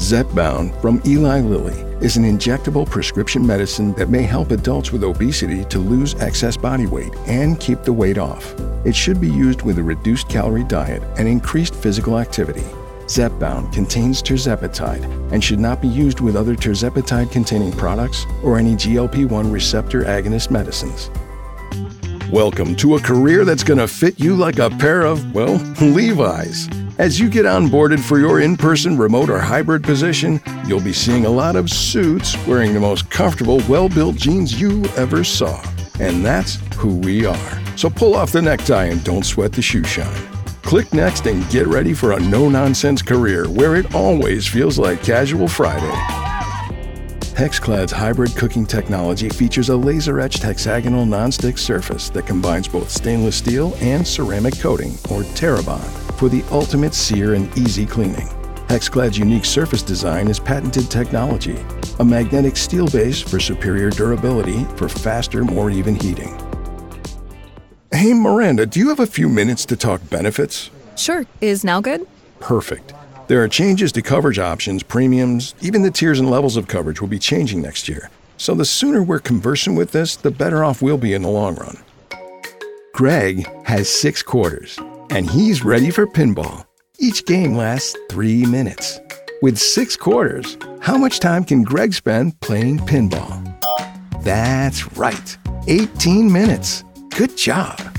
Zepbound from Eli Lilly is an injectable prescription medicine that may help adults with obesity to lose excess body weight and keep the weight off. It should be used with a reduced calorie diet and increased physical activity. Zepbound contains tirzepatide and should not be used with other tirzepatide-containing products or any GLP-1 receptor agonist medicines. Welcome to a career that's going to fit you like a pair of, well, Levi's. As you get onboarded for your in-person, remote, or hybrid position, you'll be seeing a lot of suits wearing the most comfortable, well-built jeans you ever saw. And that's who we are. So pull off the necktie and don't sweat the shoe shine. Click next and get ready for a no-nonsense career where it always feels like Casual Friday. Hexclad's hybrid cooking technology features a laser-etched hexagonal nonstick surface that combines both stainless steel and ceramic coating, or Terabond, for the ultimate sear and easy cleaning. Hexclad's unique surface design is patented technology, a magnetic steel base for superior durability for faster, more even heating. Hey, Miranda, do you have a few minutes to talk benefits? Sure. Is now good? Perfect. There are changes to coverage options, premiums, even the tiers and levels of coverage will be changing next year. So the sooner we're conversing with this, the better off we'll be in the long run. Greg has 6 quarters, and he's ready for pinball. Each game lasts 3 minutes. With 6 quarters, how much time can Greg spend playing pinball? That's right, 18 minutes. Good job.